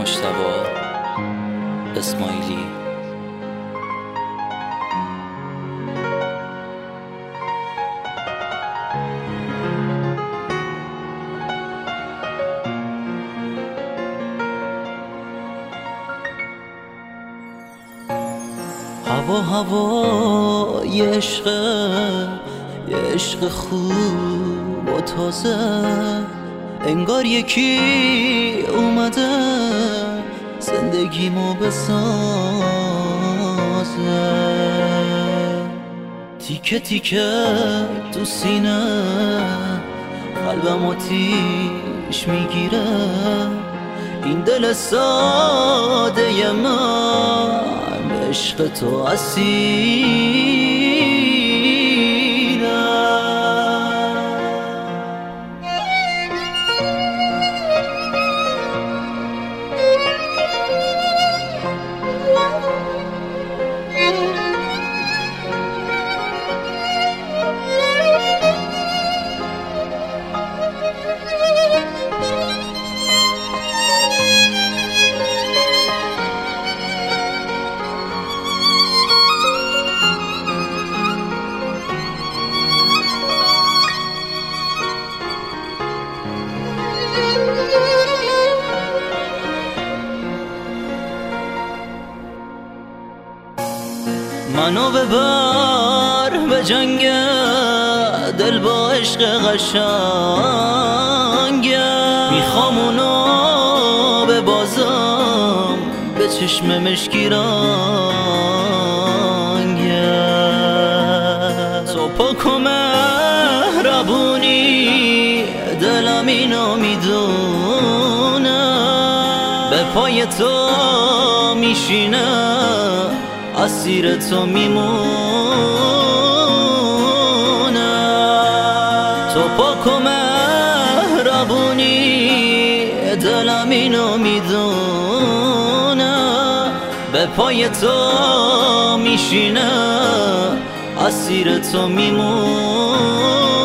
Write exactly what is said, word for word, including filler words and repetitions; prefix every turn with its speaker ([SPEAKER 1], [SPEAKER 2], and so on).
[SPEAKER 1] مجتبی اسماعیلی.
[SPEAKER 2] هوا هوا یه عشق یه عشق خوب و تازه، انگار یکی اومده زندگیمو بسازه. تیکه تیکه تو سینه قلبم آتیش میگیره، این دل ساده من عشق تو اسیره. منو ببر به جنگ دل با عشق قشنگه، میخوام اونو ببازم به چشم مشکی رنگه. تو پاک و مهربونی دلم اینو میدونه، به پای تو میشینه اسیر تو میمونه. تو پاک و مهربونی دلم اینو میدونه، به پای تو میشینه اسیر تو میمونه.